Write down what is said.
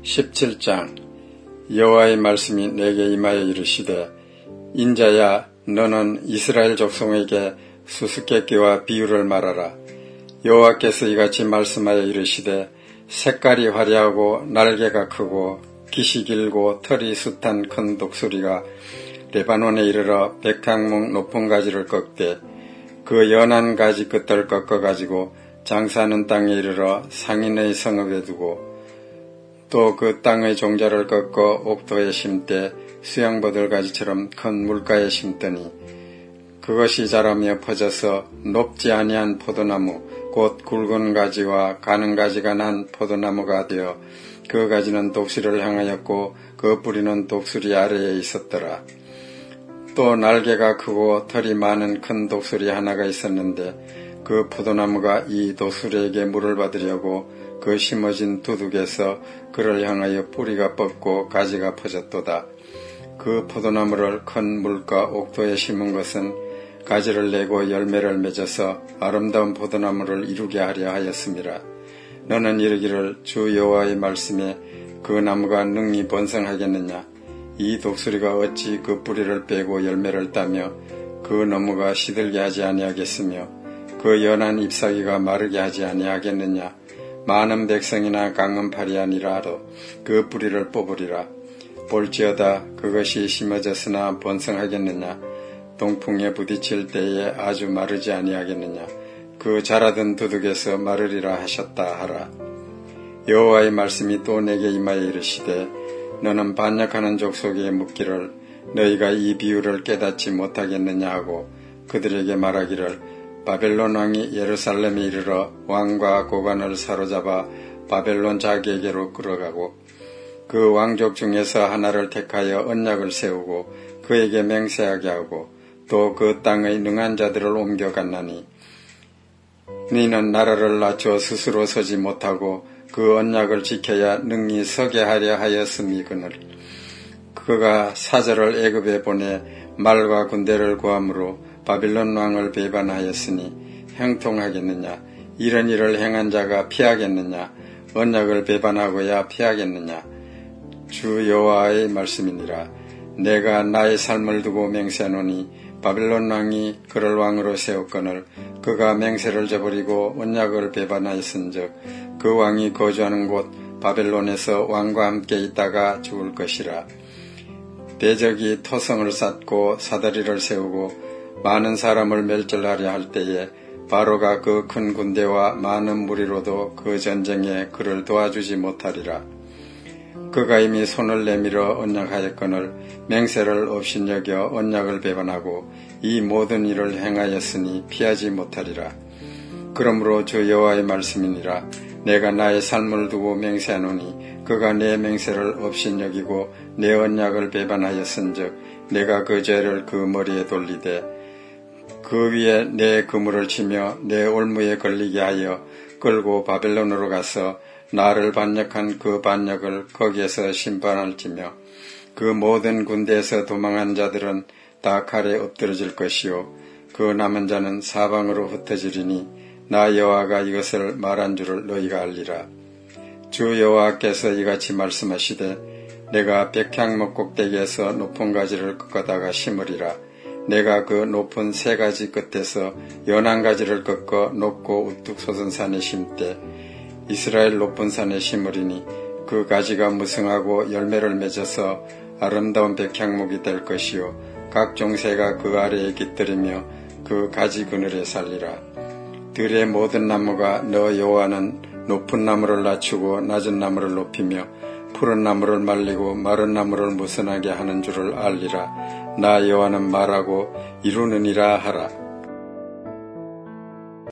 17장 여호와의 말씀이 내게 임하여 이르시되 인자야 너는 이스라엘 족속에게 수수께끼와 비유를 말하라. 여호와께서 이같이 말씀하여 이르시되 색깔이 화려하고 날개가 크고 깃이 길고 털이 숱한 큰 독수리가 레바논에 이르러 백향목 높은 가지를 꺾되 그 연한 가지 끝을 꺾어가지고 장사하는 땅에 이르러 상인의 성읍에 두고 또 그 땅의 종자를 꺾어 옥토에 심되 수양버들가지처럼 큰 물가에 심더니 그것이 자라며 퍼져서 높지 아니한 포도나무 곧 굵은 가지와 가는 가지가 난 포도나무가 되어 그 가지는 독수리를 향하였고 그 뿌리는 독수리 아래에 있었더라. 또 날개가 크고 털이 많은 큰 독수리 하나가 있었는데 그 포도나무가 이 독수리에게 물을 받으려고 그 심어진 두둑에서 그를 향하여 뿌리가 뻗고 가지가 퍼졌도다. 그 포도나무를 큰 물가 옥토에 심은 것은 가지를 내고 열매를 맺어서 아름다운 포도나무를 이루게 하려 하였음이라. 너는 이르기를 주 여호와의 말씀에 그 나무가 능히 번성하겠느냐? 이 독수리가 어찌 그 뿌리를 빼고 열매를 따며 그 나무가 시들게 하지 아니하겠으며 그 연한 잎사귀가 마르게 하지 아니하겠느냐? 많은 백성이나 강은팔이 아니라도 그 뿌리를 뽑으리라. 볼지어다 그것이 심어졌으나 번성하겠느냐? 동풍에 부딪힐 때에 아주 마르지 아니하겠느냐? 그 자라던 두둑에서 마르리라 하셨다 하라. 여호와의 말씀이 또 내게 임하여 이르시되 너는 반역하는 족속에 묻기를 너희가 이 비유를 깨닫지 못하겠느냐 하고 그들에게 말하기를 바벨론 왕이 예루살렘에 이르러 왕과 고관을 사로잡아 바벨론 자기에게로 끌어가고 그 왕족 중에서 하나를 택하여 언약을 세우고 그에게 맹세하게 하고 또 그 땅의 능한 자들을 옮겨갔나니 너희는 나라를 낮춰 스스로 서지 못하고 그 언약을 지켜야 능히 서게 하려 하였음이거늘. 그가 사절을 애굽에 보내 말과 군대를 구함으로 바빌론 왕을 배반하였으니 형통하겠느냐? 이런 일을 행한 자가 피하겠느냐? 언약을 배반하고야 피하겠느냐? 주 여호와의 말씀이니라. 내가 나의 삶을 두고 맹세하노니 바빌론 왕이 그를 왕으로 세웠거늘 그가 맹세를 저버리고 언약을 배반하였은즉 그 왕이 거주하는 곳 바벨론에서 왕과 함께 있다가 죽을 것이라. 대적이 토성을 쌓고 사다리를 세우고 많은 사람을 멸절하려 할 때에 바로가 그 큰 군대와 많은 무리로도 그 전쟁에 그를 도와주지 못하리라. 그가 이미 손을 내밀어 언약하였거늘 맹세를 업신여겨 언약을 배반하고 이 모든 일을 행하였으니 피하지 못하리라. 그러므로 주 여호와의 말씀이니라. 내가 나의 삶을 두고 맹세하노니 그가 내 맹세를 업신여기고 내 언약을 배반하였은즉 내가 그 죄를 그 머리에 돌리되 그 위에 내 그물을 치며 내 올무에 걸리게 하여 끌고 바벨론으로 가서 나를 반역한 그 반역을 거기에서 심판할지며 그 모든 군대에서 도망한 자들은 다 칼에 엎드러질 것이요 그 남은 자는 사방으로 흩어지리니 나 여호와가 이것을 말한 줄을 너희가 알리라. 주 여호와께서 이같이 말씀하시되 내가 백향목 꼭대기에서 높은 가지를 꺾어다가 심으리라. 내가 그 높은 세 가지 끝에서 연한 가지를 꺾어 높고 우뚝 솟은 산에 심되 이스라엘 높은 산에 심으리니 그 가지가 무성하고 열매를 맺어서 아름다운 백향목이 될 것이요 각종 새가 그 아래에 깃들이며 그 가지 그늘에 살리라. 들의 모든 나무가 너 여호와는 높은 나무를 낮추고 낮은 나무를 높이며 푸른 나무를 말리고 마른 나무를 무선하게 하는 줄을 알리라. 나 여호와는 말하고 이루느니라 하라.